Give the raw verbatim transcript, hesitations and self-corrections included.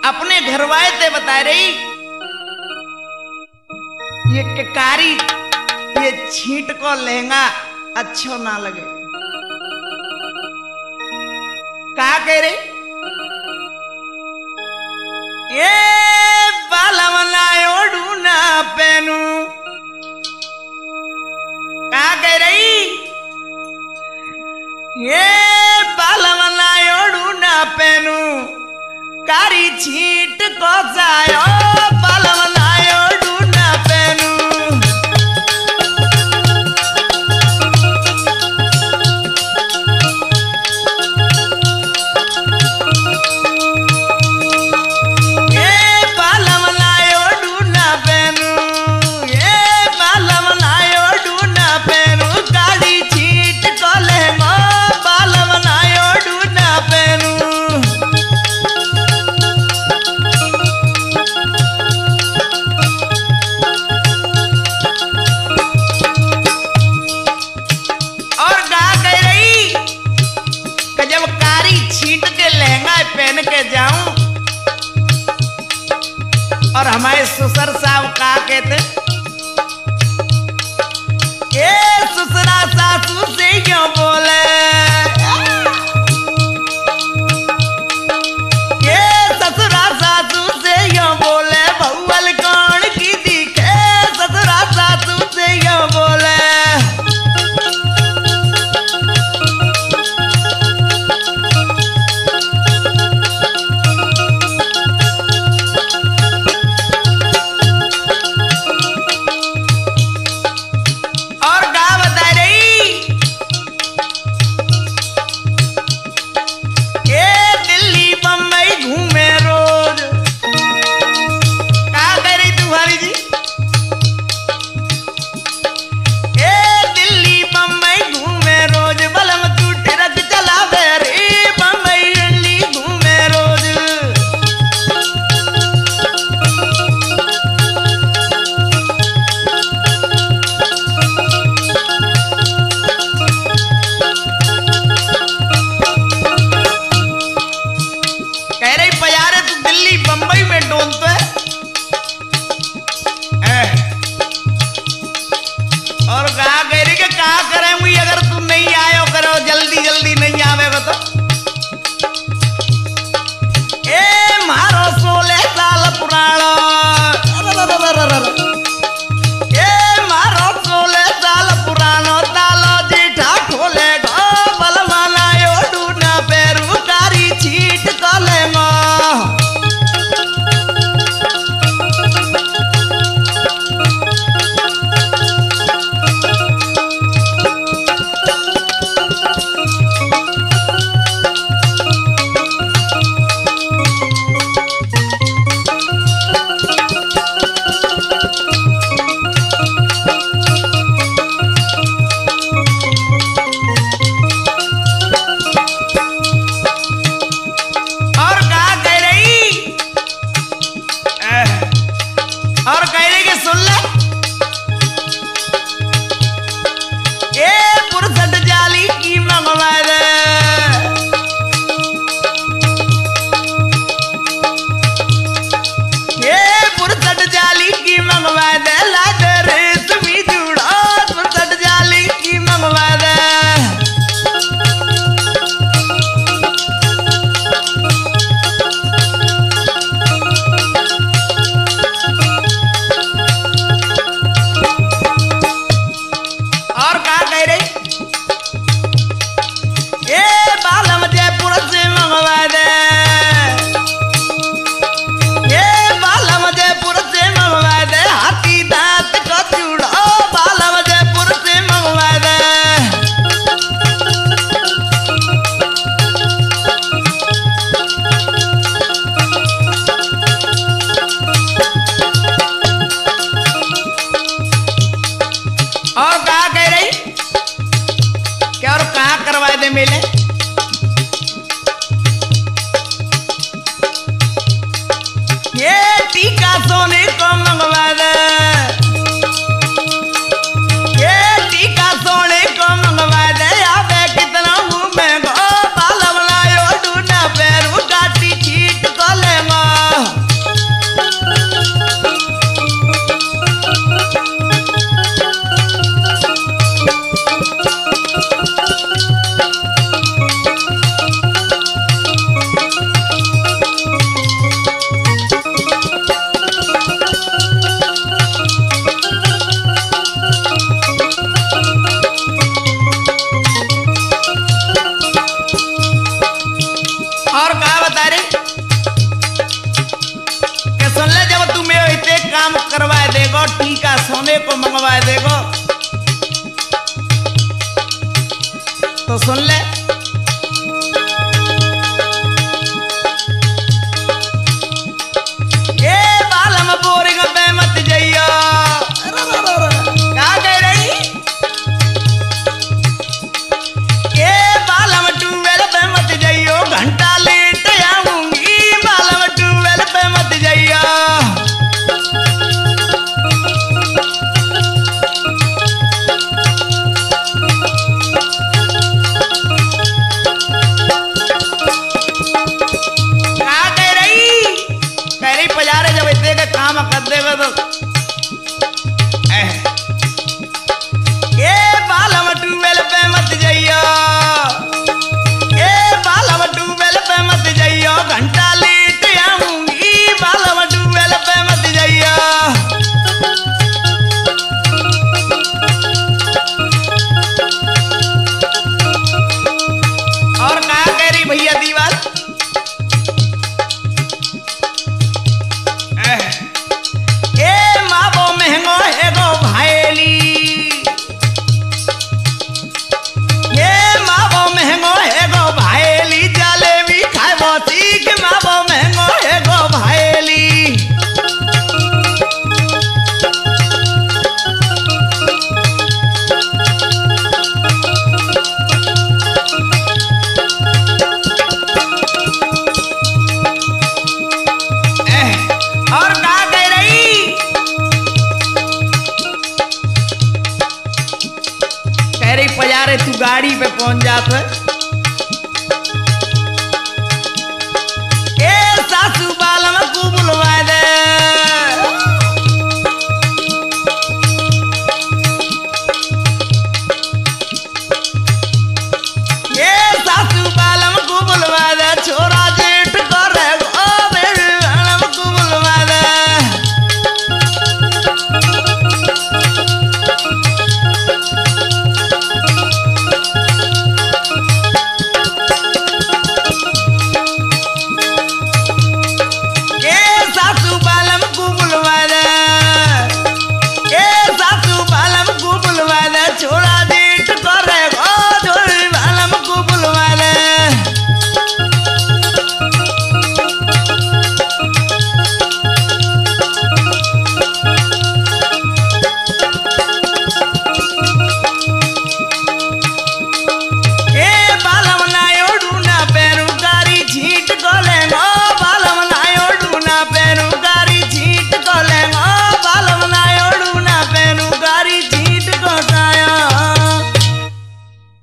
अपने घरवाए ते बता रही ये कारी ये छींट को लहंगा अच्छो ना लगे। का कह रही ये बालमनायोडू ना पहनू। का कह रही ये बालमनायोडू ना पहनू कारी छींट को जायो बालमनायोडू ना पहनू। पहन के जाऊं और हमारे ससुर साहब का कहते ये ससुरा सासू से क्यों बोले ये ससुरा सासू से क्यों बोले बहुअल कौन की दिखे ससुरा सासू से क्यों बोले। बंबई में डोलते है और कहा कह रही कि कहा करेंगी अगर तुम नहीं आयो करो जल्दी जल्दी नहीं आवेगा तो ए मारो सोलह साल पुराना ए मारो सोलह साल पुरानो तालो जीठा खोलेगा बलवाना योडू ना पैरू कारी छीट को लेंगो। और कह रही कि सुन ले ए पुरसठ जाली की मंगवा दे ए पुरसठ जाली की मंगवा दे लादे रेशमी जुड़ा पुरसठ जाली की मंगवा दे। और कहा कह रही क्या और कहा करवाए दे मेले ये टीका सोने को मंगवा दे ये टीका सोने को मंगवा दे आवे कितना घूमेगा बालमनायोडू ना पैरू काटी छीट को लेंगा। मेरे को मंगवाए देखो। तो सुन ले, ए बालम बोरिंग पे मत जाइयो। क्या कह रही? ए बालम ट्यूबवेल पे मत जाइयो, घंटा लेट आऊंगी। बालम ट्यूबवेल पे मत जाइयो। पजारे जब इतने के काम कर देगा तो ए बालम ट्यूबवेल पे मत जाइयो। ए बालम ट्यूबवेल पे मत जाइयो, घंटा लेट आऊंगी। बालम ट्यूबवेल पे मत जाइयो। और कहा कह रही भैया दीवाल, तू गाड़ी पे पहुंच जात है।